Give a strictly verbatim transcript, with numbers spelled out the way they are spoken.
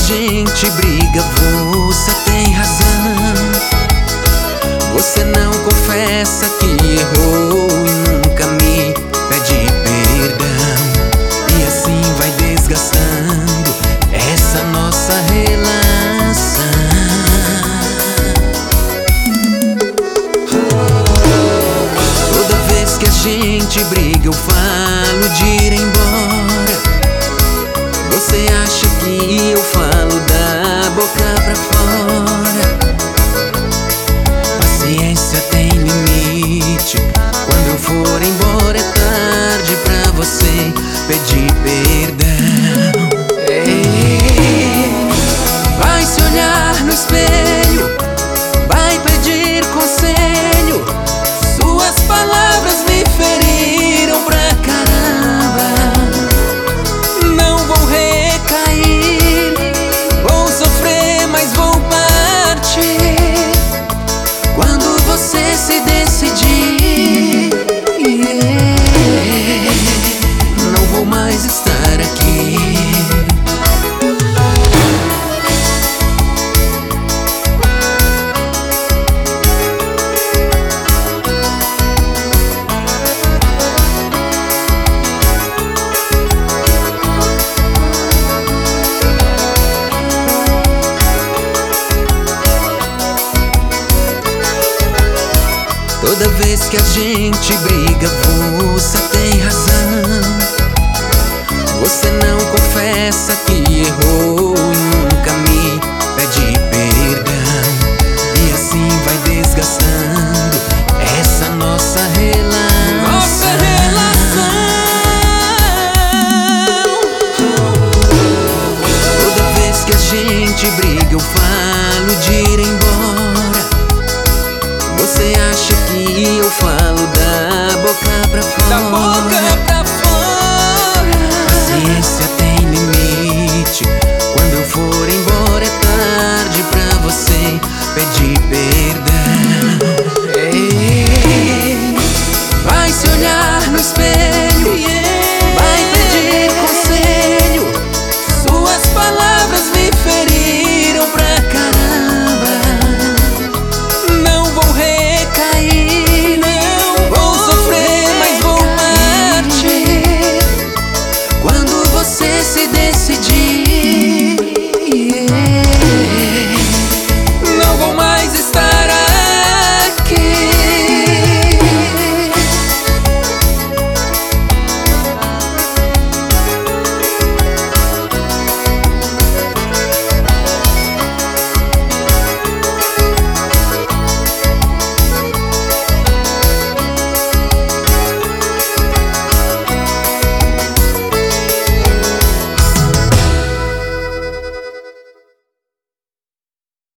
gente briga, você tem razão. Você não confessa que errou e nunca me pede perdão. E assim vai desgastando essa nossa relação. Toda vez que a gente briga eu falo de ir embora. Você acha que eu falo da boca pra fora? Paciência tem limite. Quando eu for embora é tarde pra você pedir perdão. Ei, vai se olhar no espelho, vai pedir conselho. Suas palavras me feriram pra caramba. Não vou recair, vou sofrer, mas vou partir quando você se decidir. Yeah. Não vou mais estar aqui. Toda vez que a gente briga, você tem razão. Você não confessa que errou e nunca me pede perdão. E assim vai desgastando essa nossa relação. Nossa relação. Toda vez que a gente briga eu falo de ir embora. Você acha que eu falo